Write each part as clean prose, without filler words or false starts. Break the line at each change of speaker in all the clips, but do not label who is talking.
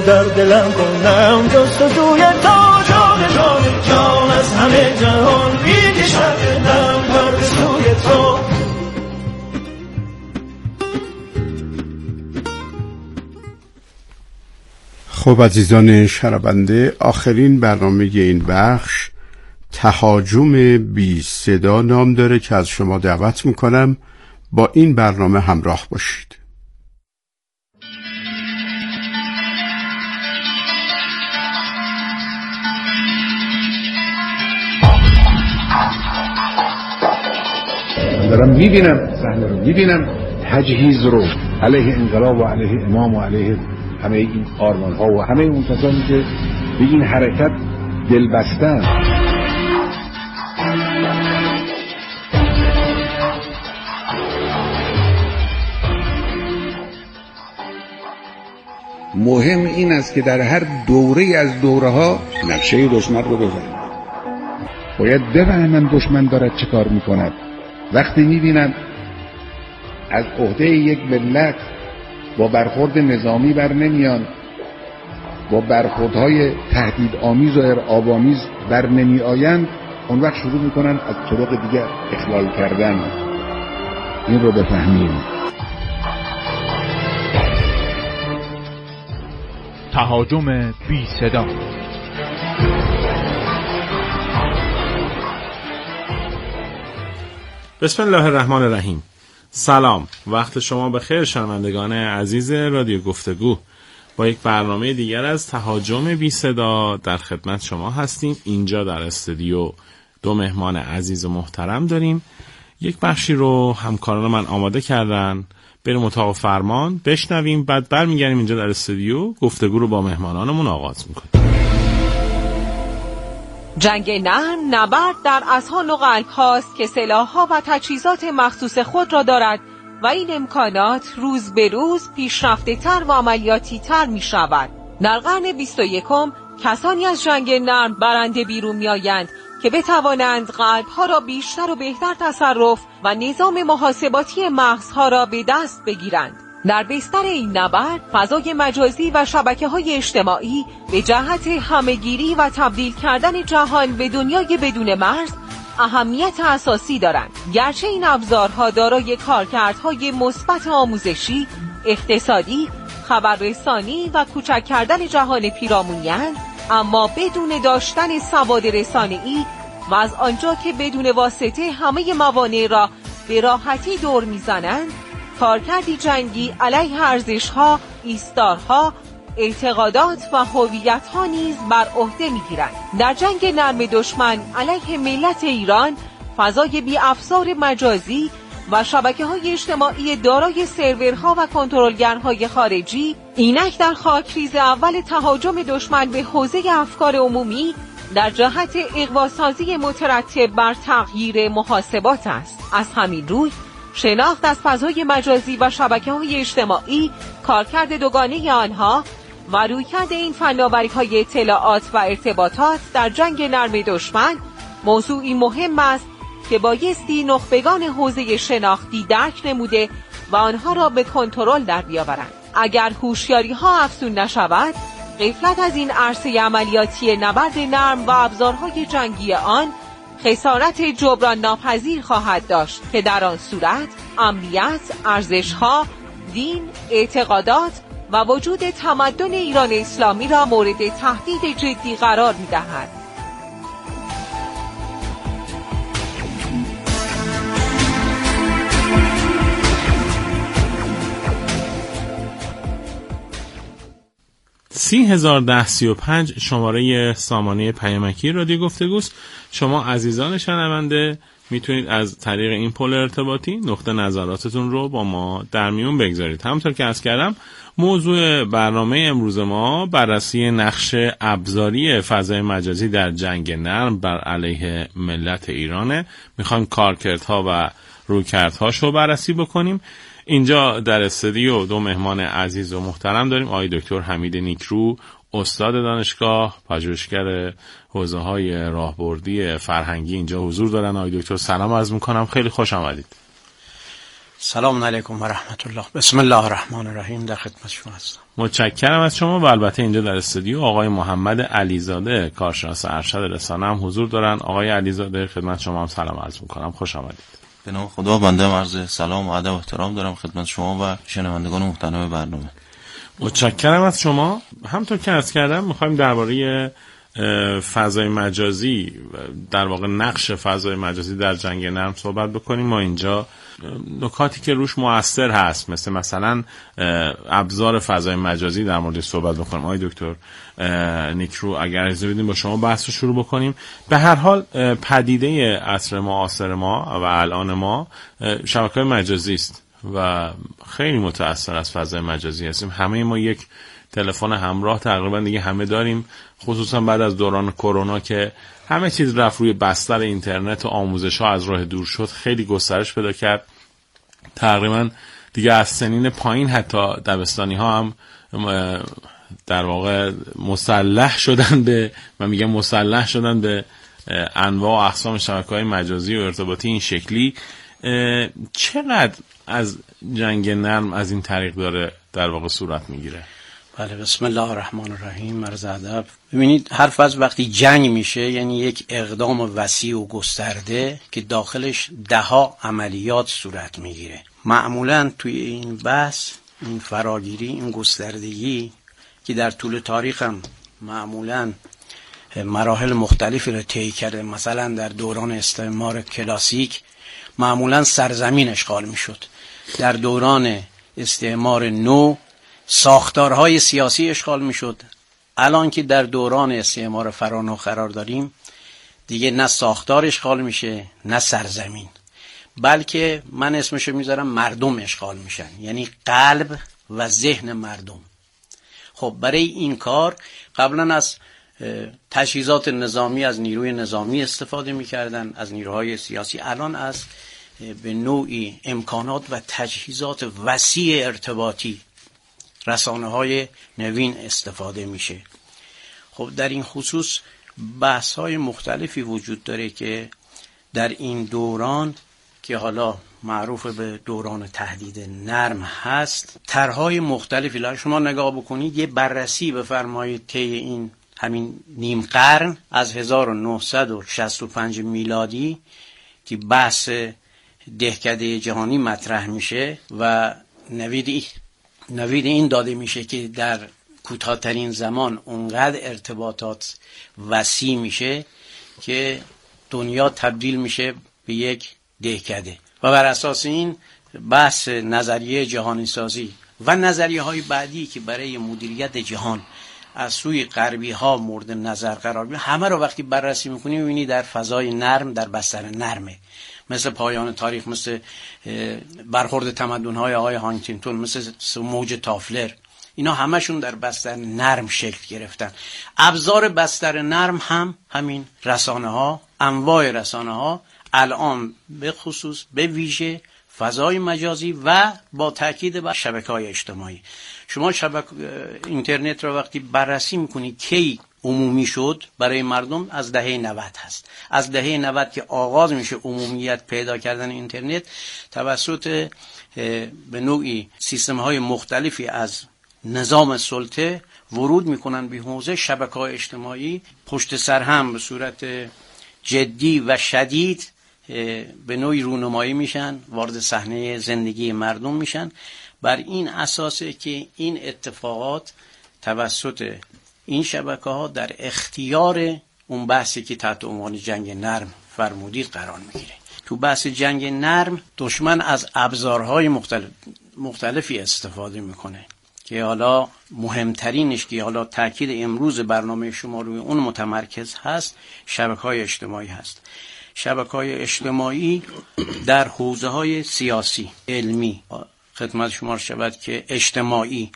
در دلم کنم جستجوی تو جان از همه جهان بیکشد دلم پر به سوی تو.
خب عزیزان شنونده، آخرین برنامه این بخش تهاجم بی صدا نام داره که از شما دعوت میکنم با این برنامه همراه باشید.
من دارم میبینم صحنه رو، میبینم تجهیز رو علیه انقلاب و علیه امام و علیه همه این آرمان ها و همه اون کسانی که به این حرکت دل بستن. مهم این است که در هر دوره از دوره ها نقشه دشمن رو بزنید. باید بفهمن دشمن دارد چه کار میکند. وقتی میبینن از عهده یک ملت با برخورد نظامی بر نمیان، با برخوردهای تهدیدآمیز و ارعاب‌آمیز بر نمی آیند، اون وقت شروع میکنن از طرق دیگر اخلال کردن. این رو بفهمیم.
تهاجم بی صدا.
بسم الله الرحمن الرحیم. سلام، وقت شما بخیر شنوندگان عزیز رادیو گفتگو. با یک برنامه دیگر از تهاجم بی صدا در خدمت شما هستیم. اینجا در استودیو دو مهمان عزیز و محترم داریم. یک بخشی رو همکاران من آماده کردن، بریم اتاق فرمان بشنویم، بعد برمیگردیم اینجا در استودیو گفتگو رو با مهمانانمون آغاز میکنیم.
جنگ نرم نبرد در اذهان و قلب هاست که سلاح‌ها و تجهیزات مخصوص خود را دارد و این امکانات روز به روز پیشرفته تر و عملیاتی تر می شود. در قرن 21 کسانی از جنگ نرم برنده بیرون می آیند که بتوانند قلب‌ها را بیشتر و بهتر تصرف و نظام محاسباتی مغزها را به دست بگیرند. در بستر این نبرد فضای مجازی و شبکه‌های اجتماعی به جهت همه‌گیری و تبدیل کردن جهان به دنیای بدون مرز اهمیت اساسی دارند. گرچه این ابزارها دارای کارکردهای مثبت آموزشی، اقتصادی، خبررسانی و کوچک کردن جهان پیرامونی‌اند، اما بدون داشتن سواد رسانه‌ای و از آنجا که بدون واسطه همه موانع را به راحتی دور می‌زنند، کارکردی جنگی علیه ارزش‌ها، ایستارها، اعتقادات و هویت‌ها نیز بر عهده می‌گیرند. در جنگ نرم دشمن علیه ملت ایران، فضای بی‌افزار مجازی و شبکه‌های اجتماعی دارای سرورها و کنترلگرهای خارجی اینک در خاکریز اول تهاجم دشمن به حوزه افکار عمومی در جهت اغواسازی مترتب بر تغییر محاسبات است. از همین روی شناخت از فضای مجازی و شبکه‌های اجتماعی، کارکرد دوگانه آنها و رویکرد این فناوری‌های اطلاعات و ارتباطات در جنگ نرم دشمن موضوعی مهم است که بایستی نخبگان حوزه شناختی درک نموده و آنها را به کنترل در بیاورند. اگر هوشیاری‌ها افزون نشود، غفلت از این عرصه عملیاتی نبرد نرم و ابزارهای جنگی آن خسارت جبران ناپذیر خواهد داشت که در آن صورت امنیت، ارزش‌ها، دین، اعتقادات و وجود تمدن ایران اسلامی را مورد تهدید جدی قرار می‌دهد.
$30,010.35 شماره سامانه پیامکی رادیو گفتگوست. شما عزیزان شنونده میتونید از طریق این پل ارتباطی نقطه نظراتتون رو با ما در میون بگذارید. همونطور که عرض کردم موضوع برنامه امروز ما بررسی نقش ابزاری فضای مجازی در جنگ نرم بر علیه ملت ایرانه. میخوایم کارکردها و رویکردهاش رو بررسی بکنیم. اینجا در استودیو دو مهمان عزیز و محترم داریم. آقای دکتر حمید نیکرو، استاد دانشگاه، پژوهشگر حوزه‌های راهبردی فرهنگی اینجا حضور دارن. آقای دکتر سلام عرض می‌کنم، خیلی خوش آمدید.
سلام علیکم و رحمت الله. بسم الله الرحمن الرحیم. در خدمت شما هستم.
متشکرم از شما. و البته اینجا در استودیو آقای محمد علیزاده کارشناس ارشد رسانه هم حضور دارن. آقای علیزاده خدمت شما هم سلام عرض می‌کنم، خوش آمدید.
به نام خدا بنده عرض سلام و ادب و احترام دارم خدمت شما و شنوندگان محترم برنامه.
متشکرم از شما. همونطور که عرض کردم می‌خوایم درباره فضای مجازی، در واقع نقش فضای مجازی در جنگ نرم صحبت بکنیم. ما اینجا نکاتی که روش مؤثر هست مثلا ابزار فضای مجازی در مورد صحبت بکنیم. آقای دکتر نیکرو اگر اجازه بدیم با شما بحث رو شروع بکنیم. به هر حال پدیده عصر معاصر ما و الان ما شبکه‌های مجازی است و خیلی متأثر از فضای مجازی هستیم. همه ما یک تلفن همراه تقریبا دیگه همه داریم، خصوصا بعد از دوران کرونا که همه چیز رفت روی بستر اینترنت و آموزش‌ها از راه دور شد، خیلی گسترش پیدا کرد. تقریبا دیگه از سنین پایین حتی دبستانی‌ها هم در واقع مسلح شدن به انواع و اقسام شبکه‌های مجازی و ارتباطی این شکلی. چقدر از جنگ نرم از این طریق داره در واقع صورت میگیره؟
بله، بسم الله الرحمن الرحیم. عرض ادب. ببینید، حرف از وقتی جنگ میشه یعنی یک اقدام وسیع و گسترده که داخلش ده‌ها عملیات صورت میگیره. معمولا توی این بحث، این فراگیری، این گستردگی که در طول تاریخ هم معمولا مراحل مختلفی رو طی کرده، مثلا در دوران استعمار کلاسیک معمولا سرزمین اشغال میشد. در دوران استعمار نو ساختارهای سیاسی اشغال میشد. الان که در دوران استعمار فرانو قرار داریم، دیگه نه ساختار اشغال میشه نه سرزمین، بلکه من اسمشو میذارم مردم اشغال میشن، یعنی قلب و ذهن مردم. خب برای این کار قبلا از تجهیزات نظامی، از نیروی نظامی استفاده میکردن، از نیروهای سیاسی. الان از به نوعی امکانات و تجهیزات وسیع ارتباطی، رسانه‌های نوین استفاده میشه. خب در این خصوص بحث‌های مختلفی وجود داره که در این دوران که حالا معروف به دوران تهدید نرم هست، طرح‌های مختلفی را شما نگاه بکنید، یه بررسی بفرمایید طی این همین نیم قرن از 1965 میلادی که بحث دهکده جهانی مطرح میشه و نوید این داده میشه که در کوتاه‌ترین زمان اونقدر ارتباطات وسیع میشه که دنیا تبدیل میشه به یک دهکده. و بر اساس این بحث نظریه جهانی سازی و نظریه های بعدی که برای مدیریت جهان از سوی غربی ها مورد نظر قرار میگیره، همه رو وقتی بررسی میکنی میبینی در فضای نرم، در بستر نرمه. مثل پایان تاریخ، مثل برخورد تمدن‌های آقای هانتینگتون، مثل موج تافلر، اینا همشون در بستر نرم شکل گرفتن. ابزار بستر نرم هم همین رسانه‌ها، انواع رسانه‌ها، الان به خصوص به ویژه فضای مجازی و با تاکید بر شبکه‌های اجتماعی. شما اینترنت رو وقتی بررسی می‌کنید کی عمومی شد برای مردم، از دهه 90 هست. از دهه 90 که آغاز میشه عمومیت پیدا کردن اینترنت توسط به نوعی سیستم‌های مختلفی از نظام سلطه ورود میکنن به حوزه شبکه‌های اجتماعی، پشت سر هم به صورت جدی و شدید به نوعی رونمایی میشن، وارد صحنه زندگی مردم میشن. بر این اساسه که این اتفاقات توسط این شبکه‌ها در اختیار اون بحثی که تحت عنوان جنگ نرم فرمودید قرار میگیره. تو بحث جنگ نرم دشمن از ابزارهای مختلفی استفاده میکنه که حالا مهمترینش که حالا تاکید امروز برنامه شما روی اون متمرکز هست، شبکه‌های اجتماعی هست. شبکه‌های اجتماعی در حوزه‌های سیاسی، علمی، خدمت شما شود که اجتماعی،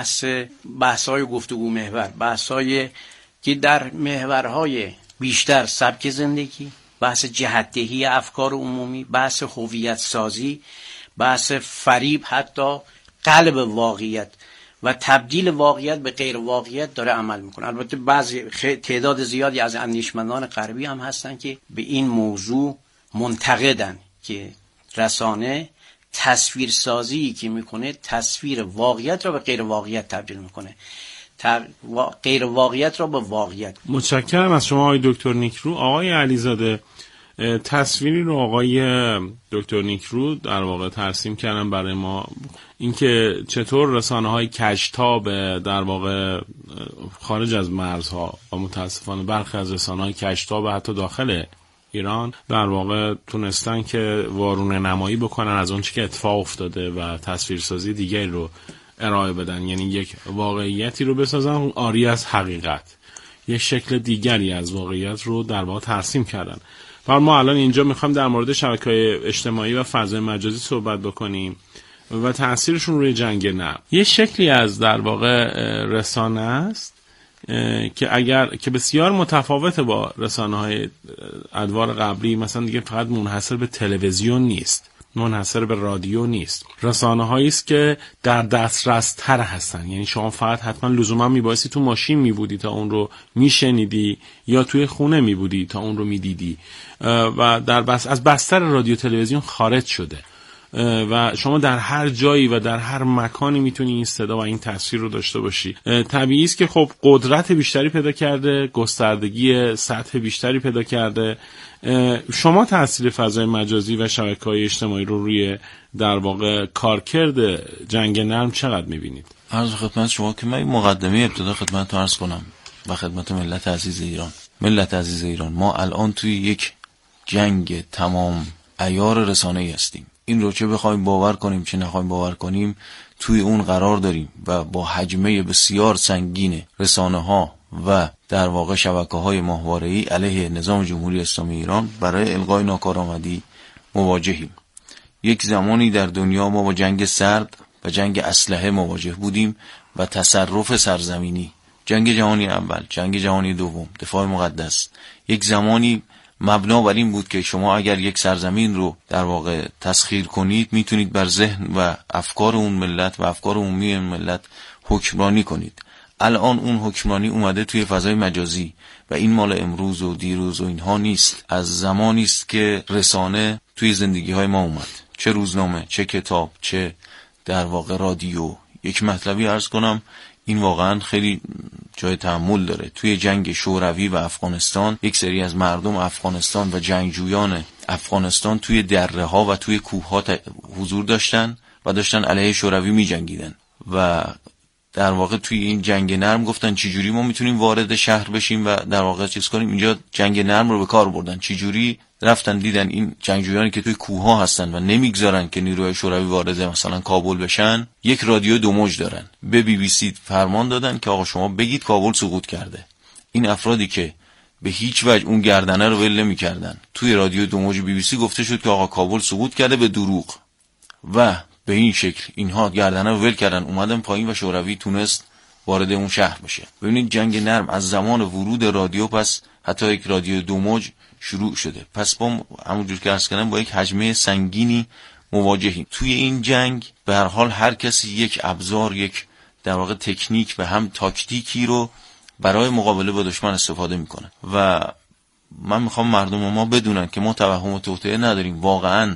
بحث‌های گفتگو محور، بحث‌های که در محورهای بیشتر سبک زندگی، بحث جهت‌دهی افکار عمومی، بحث هویت سازی، بحث فریب، حتی قلب واقعیت و تبدیل واقعیت به غیر واقعیت داره عمل میکنه. البته بعضی تعداد زیادی از اندیشمندان غربی هم هستن که به این موضوع منتقدن که رسانه تصویرسازی که میکنه تصویر واقعیت را به غیر واقعیت تبدیل میکنه، غیر واقعیت را به واقعیت.
متشکرم از شما آقای دکتر نیکرو. آقای علیزاده، تصویری رو آقای دکتر نیکرو در واقع ترسیم کردن برای ما، اینکه چطور رسانه‌های کجتاب در واقع خارج از مرزها و متاسفانه برخی از رسانه‌های کجتاب حتی داخل ایران در واقع تونستن که وارونه نمایی بکنن از اون چی که اتفاق افتاده و تصویرسازی دیگری رو ارائه بدن، یعنی یک واقعیتی رو بسازن عاری از حقیقت، یک شکل دیگری از واقعیت رو در واقع ترسیم کردن. و ما الان اینجا میخوایم در مورد شبکه‌های اجتماعی و فضای مجازی صحبت بکنیم و تأثیرشون روی جنگ نرم. یه شکلی از در واقع رسانه است که بسیار متفاوت با رسانه‌های ادوار قبلی، مثلا دیگه فقط منحصر به تلویزیون نیست، منحصر به رادیو نیست، رسانه‌هایی است که در دسترس تر هستن. یعنی شما فقط حتما لزوما میبایستی تو ماشین میبودی تا اون رو میشنیدی یا توی خونه میبودی تا اون رو میدیدی و از بستر رادیو تلویزیون خارج شده و شما در هر جایی و در هر مکانی میتونی این صدا و این تصویر رو داشته باشی. طبیعی است که خب قدرت بیشتری پیدا کرده، گستردگی سطح بیشتری پیدا کرده. شما تاثیر فضای مجازی و شبکه‌های اجتماعی رو روی در واقع کارکرد جنگ نرم چقدر میبینید؟
عرض خدمت شما که من مقدمه ابتدا خدمتتون عرض کنم و خدمت ملت عزیز ایران. ملت عزیز ایران، ما الان توی یک جنگ تمام عیار رسانه‌ای هستیم. این رو چه بخوایم باور کنیم چه نخوایم باور کنیم توی اون قرار داریم و با حجمه بسیار سنگین رسانه‌ها و در واقع شبکه‌های ماهواره‌ای علیه نظام جمهوری اسلامی ایران برای الغای ناکارآمدی مواجهیم. یک زمانی در دنیا ما با جنگ سرد و جنگ اسلحه مواجه بودیم و تصرف سرزمینی، جنگ جهانی اول، جنگ جهانی دوم، دفاع مقدس، یک زمانی مبنا بر این بود که شما اگر یک سرزمین رو در واقع تسخیر کنید میتونید بر ذهن و افکار اون ملت و افکار عمومی اون ملت حکمرانی کنید. الان اون حکمرانی اومده توی فضای مجازی و این مال امروز و دیروز و اینها نیست، از زمانی است که رسانه توی زندگی های ما اومد، چه روزنامه، چه کتاب، چه در واقع رادیو. یک مطلبی عرض کنم، این واقعا خیلی جای تأمل داره. توی جنگ شوروی و افغانستان یک سری از مردم افغانستان و جنگجویان افغانستان توی دره ها و توی کوه ها حضور داشتن و داشتن علیه شوروی می جنگیدن و در واقع توی این جنگ نرم گفتن چجوری ما میتونیم وارد شهر بشیم و در واقع چیز کنیم. اینجا جنگ نرم رو به کار بردن. چجوری رفتن دیدن این جنگجویانی که توی کوه ها هستن و نمیگذارن که نیروهای شوروی وارد مثلا کابل بشن، یک رادیو دو موج دارن، به بی بی سی فرمان دادن که آقا شما بگید کابل سقوط کرده. این افرادی که به هیچ وجه اون گردنه رو ول نمی‌کردن، توی رادیو دو موج بی بی سی گفته شد که آقا کابل سقوط کرده به دروغ و به این شکل اینها گردنه رو ول کردن، اومدن پایین و شوروی تونست وارد اون شهر بشه. ببینید جنگ نرم از زمان ورود رادیو پس حتی یک رادیو دو موج شروع شده. پس با همونجور که عرض کردم با یک حجمه سنگینی مواجهیم. توی این جنگ به هر حال هر کسی یک ابزار، یک در واقع تکنیک و هم تاکتیکی رو برای مقابله با دشمن استفاده میکنه و من میخوام مردم ما بدونن که ما توهم و توطئه نداریم. واقعا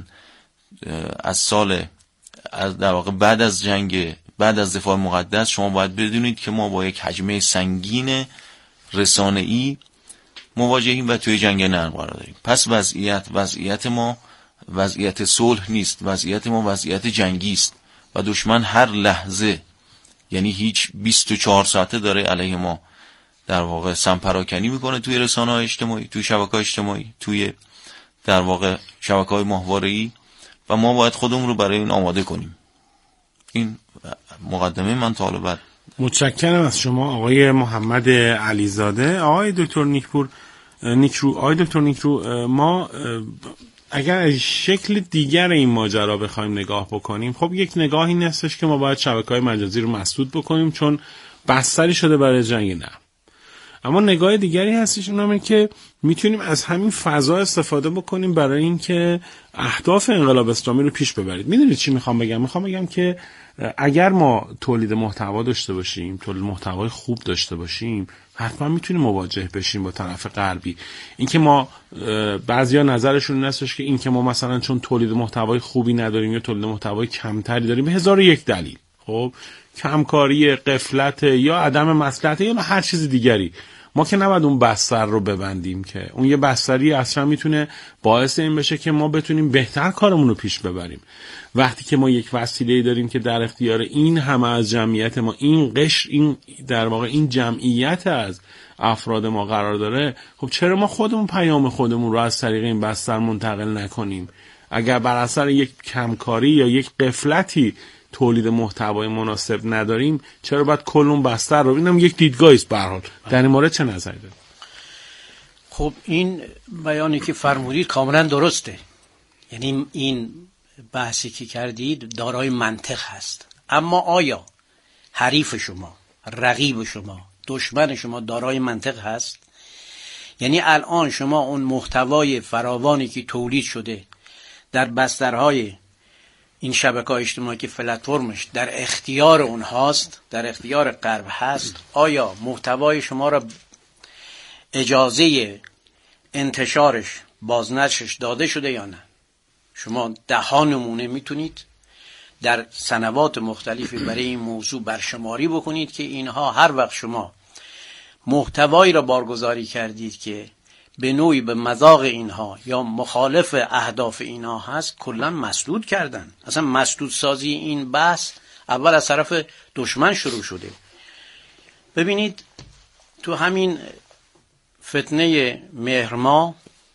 از در واقع بعد از جنگ، بعد از دفاع مقدس، شما باید بدونید که ما با یک حجمه سنگین رسانه‌ای مواجهیم و توی جنگ نرم قرار داریم. پس وضعیت ما وضعیت صلح نیست، وضعیت ما وضعیت جنگی است و دشمن هر لحظه، یعنی هیچ 24 ساعته داره علیه ما در واقع سمپراکنی میکنه توی رسانه‌های اجتماعی، توی شبکه‌های اجتماعی، توی در واقع شبکه‌های ماهواره‌ای و ما باید خودمون رو برای این آماده کنیم. این مقدمه من تا حالا بعد.
متشکرم از شما آقای محمد علیزاده. آقای دکتر نیکرو، آقای دکتر نیکرو، ما اگر از شکل دیگر این ماجرا بخوایم نگاه بکنیم، خب یک نگاهی هستش که ما باید شبکه‌های مجازی رو مسدود بکنیم چون بستری شده برای جنگ نرم. اما نگاه دیگری هستش، اونم که میتونیم از همین فضا استفاده بکنیم برای اینکه اهداف انقلاب اسلامی رو پیش ببرید. میدونید چی میخوام بگم؟ میخوام بگم که اگر ما تولید محتوا داشته باشیم، تولید محتوای خوب داشته باشیم، حتما میتونیم مواجه بشیم با طرف غربی. اینکه ما بعضیا نظرشون این هستش که اینکه ما مثلا چون تولید محتوای خوبی نداریم یا تولید محتوای کمتری داریم به 1001 دلیل، خب کمکاری، غفلت یا عدم مصلحت یا هر چیز دیگری، ما که نباید اون بستر رو ببندیم که اون یه بستری اصلا میتونه باعث این بشه که ما بتونیم بهتر کارمون رو پیش ببریم. وقتی که ما یک وسیله داریم که در اختیار این همه از جمعیت ما، این قشر، این در واقع این جمعیت از افراد ما قرار داره، خب چرا ما خودمون پیام خودمون رو از طریق این بستر منتقل نکنیم؟ اگر بر اثر یک کمکاری یا یک غفلتی تولید محتوای مناسب نداریم، چرا باید کل اون بستر رو؟ اینم یک دیدگاهی است به هر حال. در این مورد چه نظری دارید؟
خب این بیانی که فرمودید کاملا درسته، یعنی این بحثی که کردید دارای منطق هست. اما آیا حریف شما، رقیب شما، دشمن شما دارای منطق هست؟ یعنی الان شما اون محتوای فراوانی که تولید شده در بسترهای این شبکه‌های اجتماعی که پلتفرمش در اختیار اونهاست، در اختیار غرب هست، آیا محتوای شما را اجازه انتشارش، بازنشرش داده شده یا نه؟ شما 10 نمونه میتونید در سنوات مختلفی برای این موضوع برشماری بکنید که اینها هر وقت شما محتوایی را بارگذاری کردید که به نوعی به مذاق اینها یا مخالف اهداف اینها هست، کلا مسدود کردن. اصلا مسدود سازی این بحث اول از طرف دشمن شروع شده. ببینید تو همین فتنه مهر ماه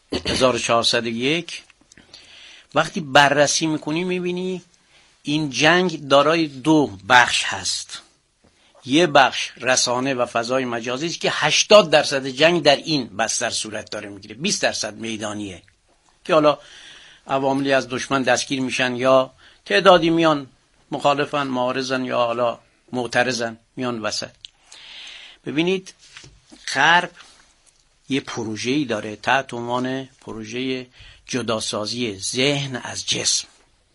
1401 وقتی بررسی میکنی میبینی این جنگ دارای 2 بخش هست. یه بخش رسانه و فضای مجازی است که 80% جنگ در این بستر صورت داره میگیره، 20% میدانیه که حالا عواملی از دشمن دستگیر میشن یا تعدادی میان مخالفن، معارضن یا حالا معترضن میان وسط. ببینید غرب یه پروژه‌ای داره تحت عنوان پروژه جداسازی ذهن از جسم.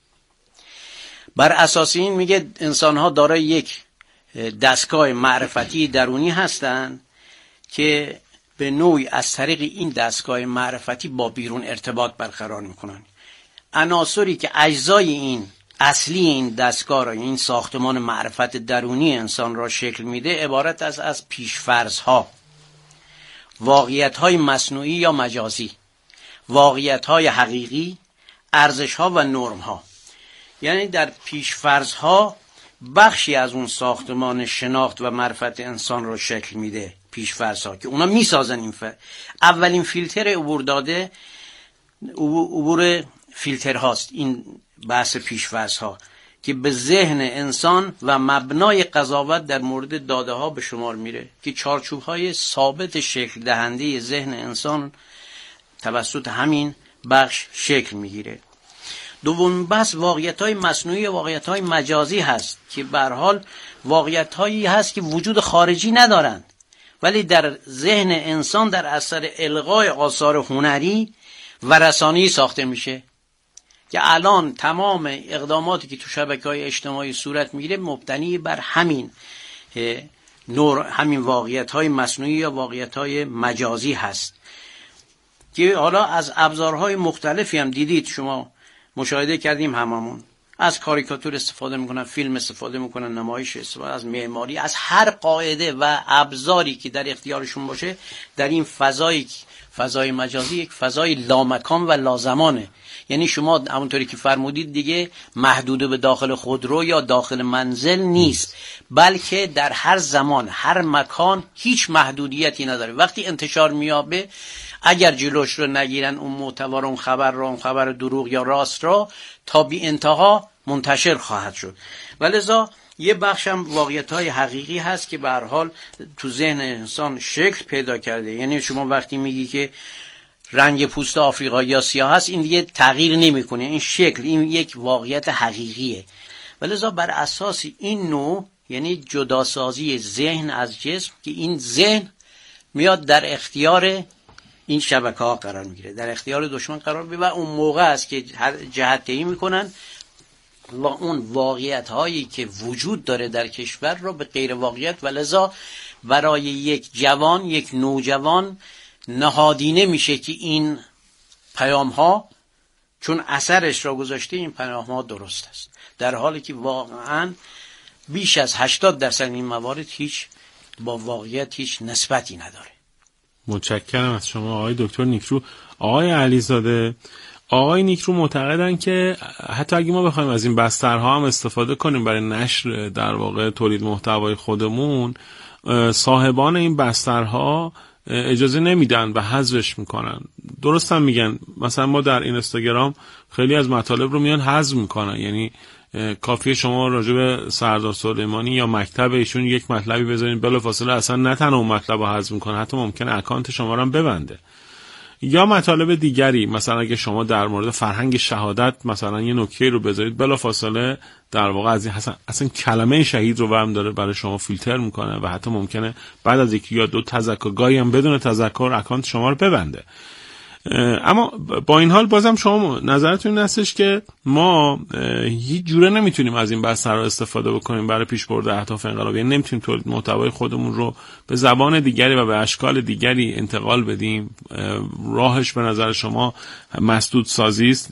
بر اساس این میگه انسان‌ها دارای یک دستگاه معرفتی درونی هستند که به نوعی از طریق این دستگاه معرفتی با بیرون ارتباط برقرار میکنن. عناصری که اجزای این اصلی این دستگاه را، این ساختمان معرفت درونی انسان را شکل میده، عبارت از پیشفرض‌ها، واقعیت‌های مصنوعی یا مجازی، واقعیت‌های حقیقی، ارزش‌ها و نرم‌ها. یعنی در پیشفرض‌ها بخشی از اون ساختمان شناخت و معرفت انسان رو شکل میده. پیش‌فرض‌ها که اونا میسازن این اولین فیلتر عبور داده عبور فیلترهاست. این بحث پیش‌فرض‌ها که به ذهن انسان و مبنای قضاوت در مورد داده ها به شمار میره که چارچوب‌های ثابت شکل دهنده ذهن انسان توسط همین بخش شکل میگیره. دوم بحث واقعیت‌های مصنوعی و واقعیت‌های مجازی هست که به هر حال واقعیت‌هایی هست که وجود خارجی ندارند ولی در ذهن انسان در اثر القای آثار هنری و رسانه‌ای ساخته میشه که الان تمام اقداماتی که تو شبکه‌های اجتماعی صورت میگیره مبتنی بر همین همین واقعیت‌های مصنوعی یا واقعیت‌های مجازی هست که حالا از ابزارهای مختلفی هم دیدید شما، مشاهده کردیم هممون، از کاریکاتور استفاده میکنن، فیلم استفاده میکنن، نمایش استفاده، از معماری، از هر قاعده و ابزاری که در اختیارشون باشه در این فضای مجازی یک فضای لامکان و لازمانه. یعنی شما همونطوری که فرمودید دیگه محدود به داخل خودرو یا داخل منزل نیست، بلکه در هر زمان هر مکان هیچ محدودیتی نداره. وقتی انتشار میابه اگر جلوش رو نگیرن اون محتوا رو، اون خبر دروغ یا راست رو، تا بی انتها منتشر خواهد شد. ولذا یه بخش هم واقعیت‌های حقیقی هست که به هر حال تو ذهن انسان شکل پیدا کرده. یعنی شما وقتی میگی که رنگ پوست آفریقایی یا سیاه هست، این دیگه تغییر نمیکنه، این شکل، این یک واقعیت حقیقیه. ولذا بر اساس این نوع، یعنی جداسازی ذهن از جسم، که این ذهن میاد در اختیار این شبکه ها قرار میگیره، در اختیار دشمن قرار میگیره و اون موقع است که جهت دهی میکنن و اون واقعیت هایی که وجود داره در کشور رو به غیر واقعیت، و لذا برای یک جوان، یک نوجوان نهادینه میشه که این پیام ها چون اثرش را گذاشته این پیام ها درست است، در حالی که واقعا بیش از 80% این موارد هیچ با واقعیت هیچ نسبتی نداره.
متشکرم از شما آقای دکتر نیکرو. آقای علیزاده، آقای نیکرو معتقدن که حتی اگه ما بخوایم از این بسترها هم استفاده کنیم برای نشر در واقع تولید محتوای خودمون، صاحبان این بسترها اجازه نمیدن و حذفش میکنن. درست هم میگن. مثلا ما در اینستاگرام خیلی از مطالب رو میان حذف میکنن، یعنی کافیه شما راجع به سردار سلیمانی یا مکتب ایشون یک مطلبی بذارین، بلافاصله اصلا نه تنها اون مطلب رو حذف میکنه، حتی ممکنه اکانت شما رو هم ببنده. یا مطالب دیگری، مثلا اگه شما در مورد فرهنگ شهادت مثلا یه نکته رو بذارید، بلافاصله در واقع از این اصلا کلمه شهید رو هم داره برای شما فیلتر میکنه و حتی ممکنه بعد از یکی یا دو تذکر، گاهی هم بدون تذکر اکانت شما رو ببنده. اما با این حال بازم شما نظرتون این هستش که ما هیچ جوره نمیتونیم از این بسترها استفاده بکنیم برای پیشبرد اهداف انقلابی، یعنی نمیتونیم تولید محتوای خودمون رو به زبان دیگری و به اشکال دیگری انتقال بدیم. راهش به نظر شما مسدود سازی است.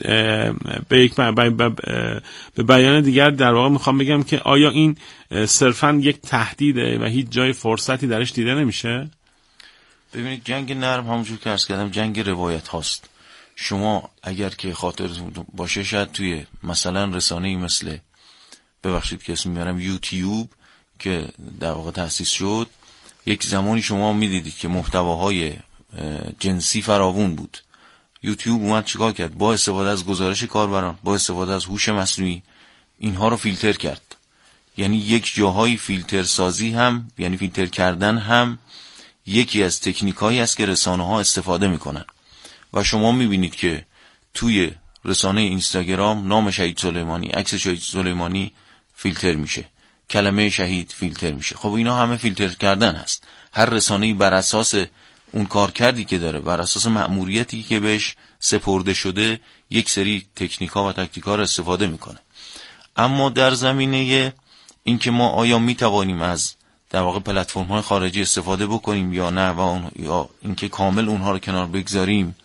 به بیان دیگر در واقع میخوام بگم که آیا این صرفاً یک تهدیده و هیچ جای فرصتی درش دیده نمیشه؟
ببینید، جنگ نرم همونجور که عرض کردم جنگ روایت هاست. شما اگر که خاطرتون باشه شاید توی مثلا رسانه‌ای مثل، ببخشید که اسم میارم، یوتیوب که در واقع تأسیس شد، یک زمانی شما میدیدید که محتواهای جنسی فراوون بود. یوتیوب اومد چیکار کرد؟ با استفاده از گزارش کاربران، با استفاده از هوش مصنوعی اینها رو فیلتر کرد. یعنی یک جاهای فیلتر سازی هم، یعنی فیلتر کردن هم یکی از تکنیکایی است که رسانه‌ها استفاده میکنن. و شما میبینید که توی رسانه اینستاگرام نام شهید سلیمانی، عکس شهید سلیمانی فیلتر میشه، کلمه شهید فیلتر میشه. خب اینا همه فیلتر کردن هست. هر رسانه‌ای بر اساس اون کارکردی که داره، بر اساس مأموریتی که بهش سپرده شده، یک سری تکنیکا و تاکتیکا رو استفاده میکنه. اما در زمینه این که ما آیا میتوانیم از در واقع پلتفرم‌های خارجی استفاده بکنیم یا نه، و یا اینکه کامل اونها رو کنار بگذاریم،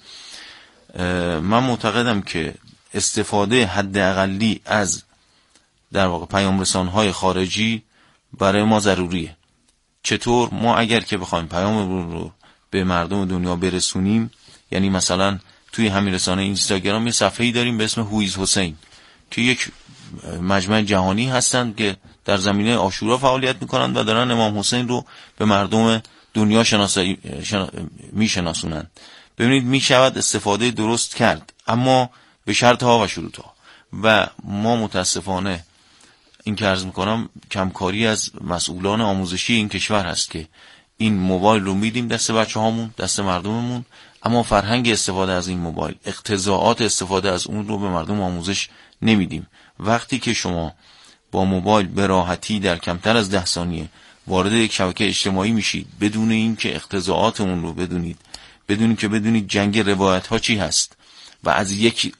من معتقدم که استفاده حداقلی از در واقع پیام رسان‌های خارجی برای ما ضروریه. چطور؟ ما اگر که بخوایم پیام رو به مردم دنیا برسونیم، یعنی مثلا توی همین رسانه اینستاگرام یه صفحه‌ای داریم به اسم هویز حسین که یک مجمع جهانی هستند که در زمینه عاشورا فعالیت میکنند و دارن امام حسین رو به مردم دنیا میشناسونن. ببینید، میشود استفاده درست کرد، اما به شرط ها و شروط ها. و ما متاسفانه این که عرض میکنم کمکاری از مسئولان آموزشی این کشور هست که این موبایل رو میدیم دست بچه هامون، دست مردممون، اما فرهنگ استفاده از این موبایل، اقتضاعات استفاده از اون رو به مردم آموزش نمیدیم. وقتی که شما با موبایل به راحتی در کمتر از 10 ثانیه وارد یک شبکه اجتماعی میشید بدون این که اقتضاعات اون رو بدونید جنگ روایت ها چی هست و از یک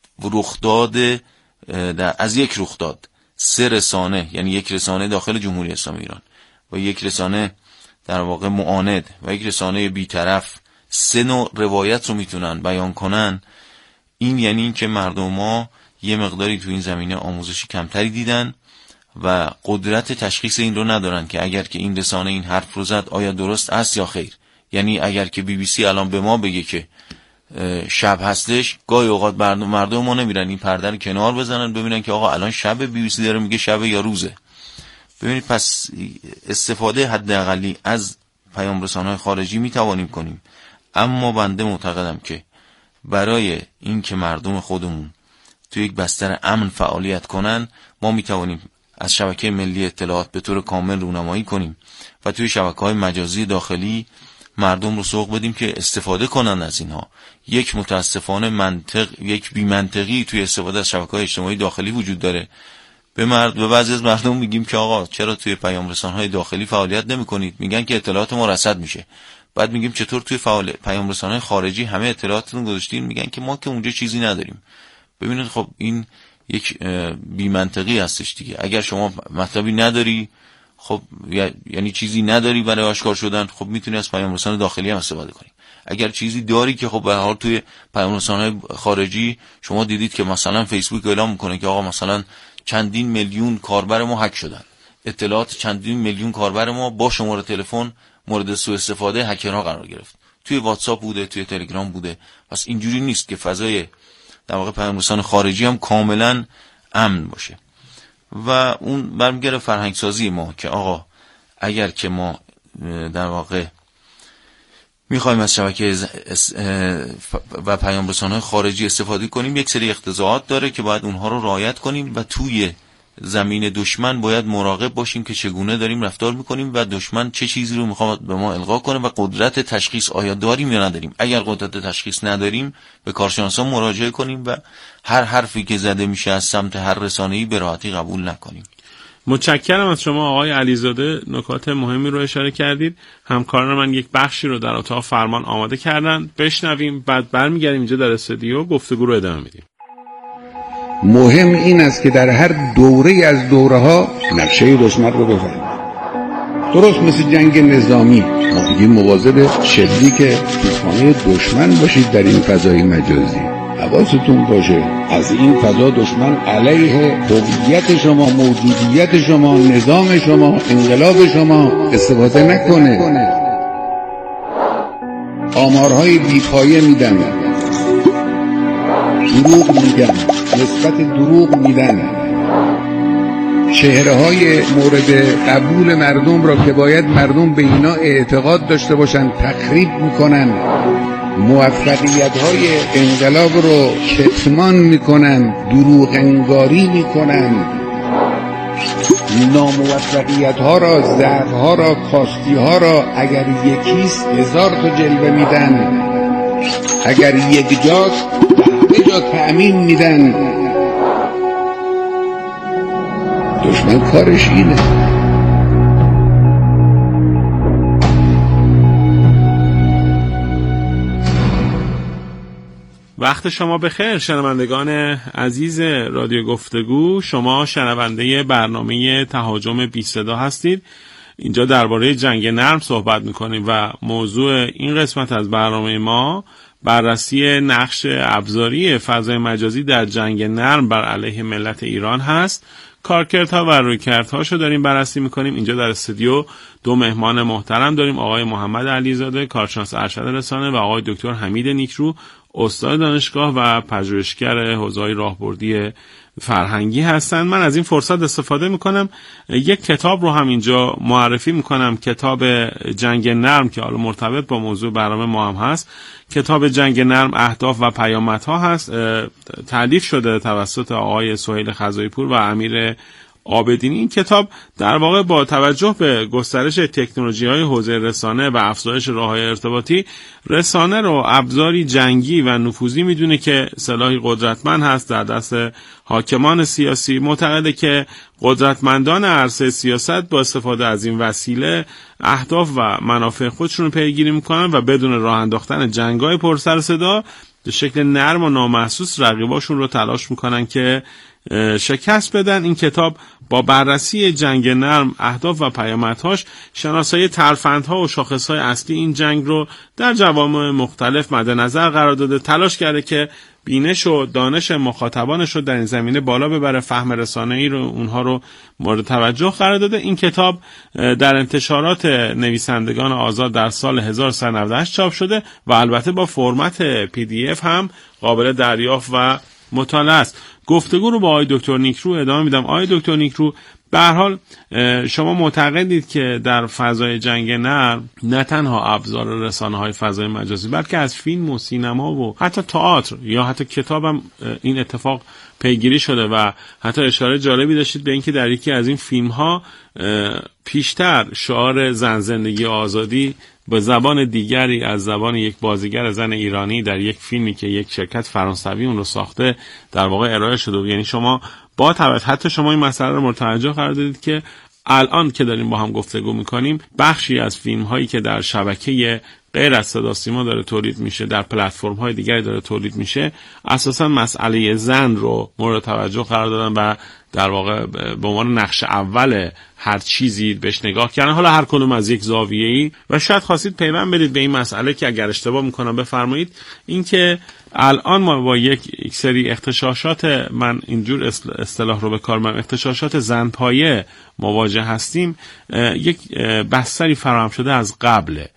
رخداد 3 رسانه، یعنی یک رسانه داخل جمهوری اسلامی ایران و یک رسانه در واقع معاند و یک رسانه بی‌طرف، 3 نوع روایت رو میتونن بیان کنن، این یعنی این که مردم ما یه مقداری تو این زمینه آموزشی کمتری دیدن و قدرت تشخیص این رو ندارن که اگر که این رسانه این حرف رو زد آیا درست است یا خیر. یعنی اگر که BBC الان به ما بگه که شب هستش، گاهی اوقات مردم ما نمیرن این پرده رو کنار بزنن ببینن که آقا الان شب، BBC داره میگه شب یا روزه. ببینید، پس استفاده حداقلی از پیام رسانه‌های خارجی میتوانیم کنیم، اما بنده معتقدم که برای این که مردم خودمون تو یک بستر امن فعالیت کنن، ما میتوانیم از شبکه ملی اطلاعات به طور کامل رونمایی کنیم و توی شبکه‌های مجازی داخلی مردم رو سوق بدیم که استفاده کنن از اینها. یک متاسفانه یک بی‌منطقی توی استفاده از شبکه‌های اجتماعی داخلی وجود داره. به بعضی از مردم میگیم که آقا چرا توی پیام رسانه‌های داخلی فعالیت نمی‌کنید؟ میگن که اطلاعات ما رصد میشه. بعد میگیم چطور توی پیام رسانه‌های خارجی همه اطلاعاتتون گذاشتین، میگن که ما که اونجا چیزی نداریم. ببینید خب این یک بی منطقی هستش دیگه. اگر شما مطلبی نداری، خب یعنی چیزی نداری برای آشکار شدن، خب میتونی از پیام رسانه داخلی هم استفاده کنی. اگر چیزی داری که خب به هر حال توی پیام رسانه خارجی شما دیدید که مثلا فیسبوک اعلام میکنه که آقا مثلا چندین میلیون کاربر ما هک شدن، اطلاعات چندین میلیون کاربر ما با شماره تلفن مورد سوء استفاده هکرها قرار گرفت. توی واتساپ بوده، توی تلگرام بوده. پس اینجوری نیست که فضای در واقع پیام رسانه خارجی هم کاملا امن باشه. و اون برمیگره فرهنگ سازی ما که آقا اگر که ما در واقع میخوایم از شبکه و پیام رسانه‌های خارجی استفاده کنیم، یک سری اقتضاعات داره که باید اونها رو رعایت کنیم و توی زمین دشمن باید مراقب باشیم که چگونه داریم رفتار میکنیم و دشمن چه چیزی رو میخواد به ما القا کنه و قدرت تشخیص آیا داریم یا نداریم. اگر قدرت تشخیص نداریم به کارشناسان مراجعه کنیم و هر حرفی که زده میشه از سمت هر رسانه‌ای به راحتی قبول نکنیم.
متشکرم از شما آقای علیزاده، نکات مهمی رو اشاره کردید. همکاران من یک بخشی رو در اتاق فرمان آماده کردن، بشنویم بعد برمیگردیم اینجا در استودیو گفتگو رو ادامه میدیم.
مهم این است که در هر دوره از دوره‌ها نقشه دشمن رو بفهمید. درست مثل جنگ نظامی ما بگیم مواظب شلیک توپخانه دشمن باشید در این فضای مجازی. حواستون باشه از این فضا دشمن علیه هویت شما، موجودیت شما، نظام شما، انقلاب شما استفاده نکنه. آمارهای بی‌پایه میدن، دروغ میگن، نسبت دروغ میدن، چهره‌های مورد قبول مردم را که باید مردم به اینا اعتقاد داشته باشن تخریب میکنن، موفقیت‌های انقلاب رو کتمان میکنن، دروغ انگاری میکنن، ناموفقیت‌ها را، ضعف‌ها را، کاستی‌ها را اگر یکیست 1000 تا جلوه میدن، اگر یک جاست همه جا تأمین میدن. دشمن کارش اینه.
وقت شما بخیر شنوندگان عزیز رادیو گفتگو. شما شنونده برنامه تهاجم بی صدا هستید. اینجا درباره جنگ نرم صحبت میکنیم و موضوع این قسمت از برنامه ما بررسی نقش ابزاری فضای مجازی در جنگ نرم بر علیه ملت ایران هست. کارکردها و رویکردهاشو داریم بررسی میکنیم. اینجا در استودیو دو مهمان محترم داریم، آقای محمد علیزاده کارشناس ارشد رسانه و آقای دکتر حمید نیکرو استاد دانشگاه و پژوهشگر حوزه‌های راهبردی فرهنگی هستند. من از این فرصت استفاده میکنم یک کتاب رو هم اینجا معرفی میکنم، کتاب جنگ نرم که حالا مرتبط با موضوع برنامه ما هم هست. کتاب جنگ نرم اهداف و پیامدها هست، تألیف شده توسط آقای سهیل خزایی پور و امیر عابدینی. این کتاب در واقع با توجه به گسترش تکنولوژی‌های حوزه رسانه و افزایش راه‌های ارتباطی، رسانه رو ابزاری جنگی و نفوذی میدونه که سلاحی قدرتمند هست در دست حاکمان سیاسی. معتقده که قدرتمندان عرصه سیاست با استفاده از این وسیله اهداف و منافع خودشون رو پیگیری میکنن و بدون راه انداختن جنگ‌های پر سر و صدا به شکل نرم و نامحسوس رقیباشون رو تلاش میکنن که شکست بدن. این کتاب با بررسی جنگ نرم اهداف و پیامدهاش شناسایی ترفندها و شاخصهای اصلی این جنگ رو در جوامع مختلف مد نظر قرار داده، تلاش کرده که بینش و دانش مخاطبانش رو در این زمینه بالا ببره، فهم رسانه‌ای رو اونها رو مورد توجه قرار داده. این کتاب در انتشارات نویسندگان آزاد در سال 1398 چاپ شده و البته با فرمت PDF هم قابل دریافت و مطالعه است. گفتگو رو با آقای دکتر نیکرو ادامه میدم. آقای دکتر نیکرو، به هر حال شما معتقدید که در فضای جنگ نرم نه تنها ابزار رسانه‌های فضای مجازی بلکه از فیلم و سینما و حتی تئاتر یا حتی کتاب هم این اتفاق پیگیری شده و حتی اشاره جالبی داشتید به اینکه در یکی از این فیلم‌ها پیشتر شعار زن زندگی آزادی به زبان دیگری از زبان یک بازیگر زن ایرانی در یک فیلمی که یک شرکت فرانسوی اون رو ساخته در واقع ارائه شده. یعنی شما با توجه حتی شما این مسئله رو متوجه قرار دادید که الان که داریم با هم گفتگو میکنیم بخشی از فیلم هایی که در شبکه غیر از صدا سیما داره تولید میشه، در پلتفرم های دیگری داره تولید میشه، اساسا مسئله زن رو مورد توجه قرار دادن و در واقع به عنوان نقش اول هر چیزی بهش نگاه کردن، حالا هر کدوم از یک زاویه‌ای. و شاید خواستید پیوند بدید به این مسئله که اگر اشتباه میکنم بفرمایید، این که الان ما با یک سری اغتشاشات، من اینجور اصطلاح رو به کار میبرم، اغتشاشات زنپایه مواجه هستیم. یک بستری فراهم شده از قبله